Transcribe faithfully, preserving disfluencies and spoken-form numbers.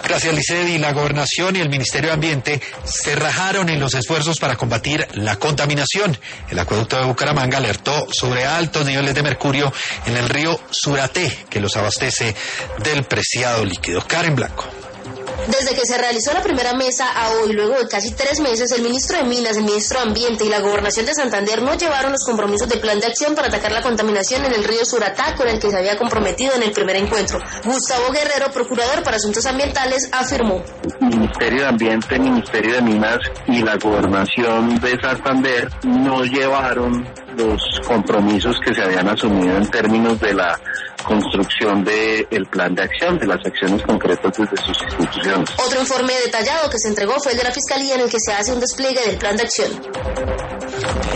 Gracias, Licedi. La Gobernación y el Ministerio de Ambiente se rajaron en los esfuerzos para combatir la contaminación. El acueducto de Bucaramanga alertó sobre altos niveles de mercurio en el río Suraté, que los abastece del preciado líquido. Karen Blanco. Desde que se realizó la primera mesa a hoy, luego de casi tres meses, el ministro de Minas, el ministro de Ambiente y la Gobernación de Santander no llevaron los compromisos del plan de acción para atacar la contaminación en el río Suratá con el que se había comprometido en el primer encuentro. Gustavo Guerrero, procurador para asuntos ambientales, afirmó: Ministerio de Ambiente, Ministerio de Minas y la Gobernación de Santander no llevaron los compromisos que se habían asumido en términos de la construcción del plan de acción, de las acciones concretas desde sus instituciones. Otro informe detallado que se entregó fue el de la Fiscalía, en el que se hace un despliegue del plan de acción.